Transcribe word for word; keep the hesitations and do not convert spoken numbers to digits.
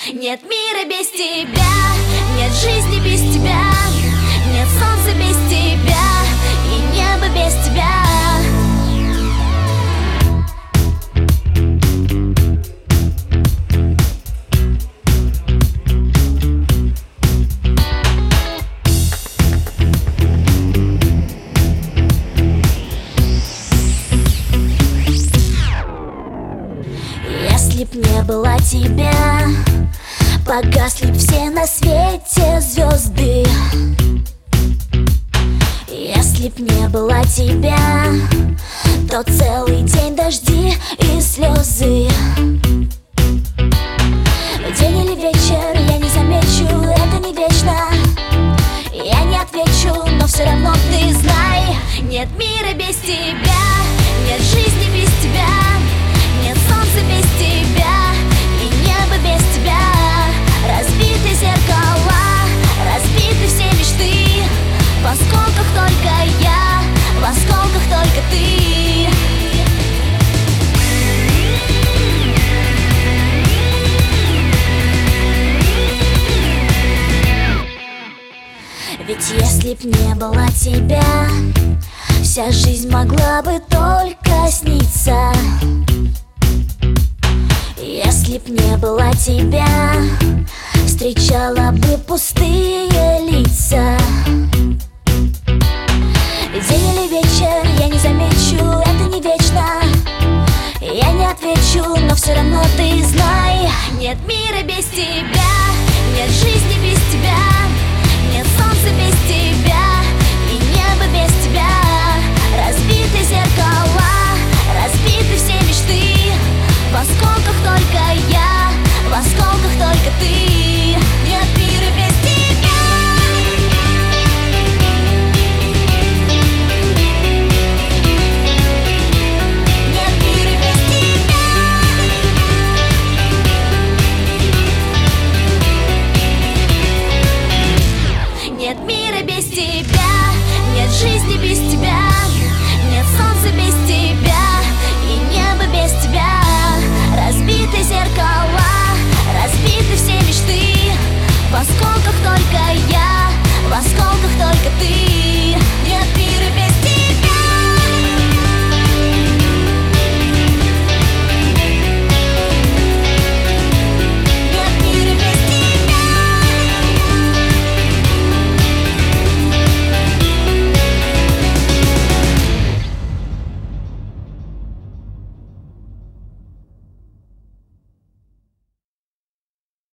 Нет мира без тебя, нет жизни без тебя, нет солнца без тебя и неба без тебя. Если б не было тебя, погасли б все на свете звезды. Если б не было тебя, то целый день дожди и слезы. День или вечер, я не замечу, это не вечно. Я не отвечу, но все равно ты знай: нет мира без тебя, нет жизни без тебя, нет солнца без тебя и неба без тебя. Разбиты зеркала, разбиты все мечты. В осколках только я, в осколках только ты. Ведь если б не было тебя, вся жизнь могла бы только сниться. Если б не было тебя, встречала бы пустые лица. День или вечер, я не замечу, это не вечно. Я не отвечу, но все равно ты знай: нет мира